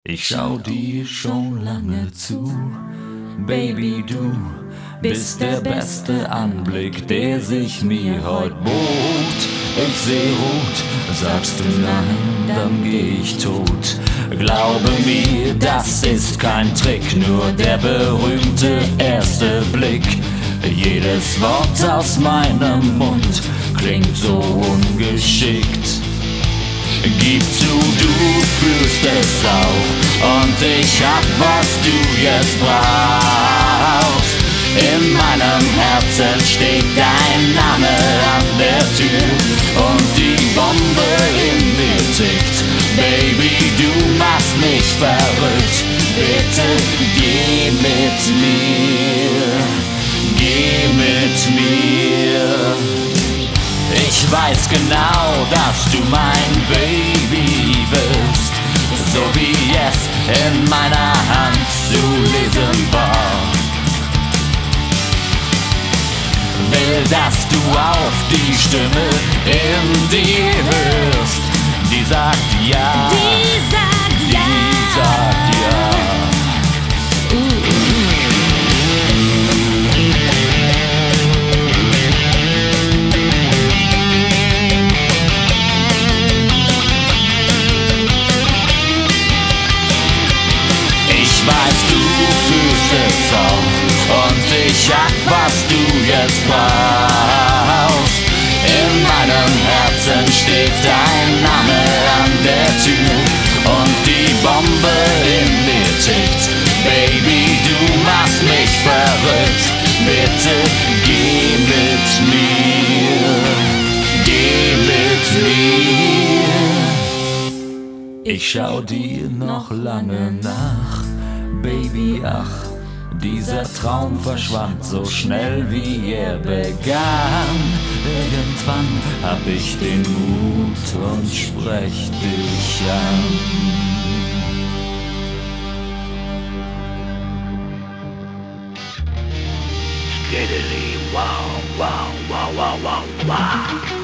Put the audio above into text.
Ich schau dir schon lange zu, Baby, du bist der beste Anblick, der sich mir heut bot. Ich seh rot, sagst du nein, dann geh ich tot. Glaube mir, das ist kein Trick, nur der berühmte erste Blick. Jedes Wort aus meinem Mund klingt so ungeschickt. Gib zu, du fühlst es auch und ich hab, was du jetzt brauchst. In meinem Herzen steht dein Name an der Tür und die Bombe in mir tickt. Baby, du machst mich verrückt, bitte geh mit mir, geh mit mir. Ich weiß genau, dass du mein Baby wirst, so wie es in meiner Hand zu lesen war. Will, dass du auf die Stimme in dir hörst, die sagt ja, die sagt ja, die sagt ja. Ich weiß, du fühlst es auch und ich hab, was du jetzt brauchst. In meinem Herzen steht dein Name an der Tür und die Bombe in mir tickt. Baby, du machst mich verrückt, bitte geh mit mir, geh mit mir. Ich schau dir noch lange nach, Baby, ach, dieser Traum verschwand so schnell, wie er begann. Irgendwann hab ich den Mut und sprech dich an. Steadily, wow, wow, wow, wow, wow, wow.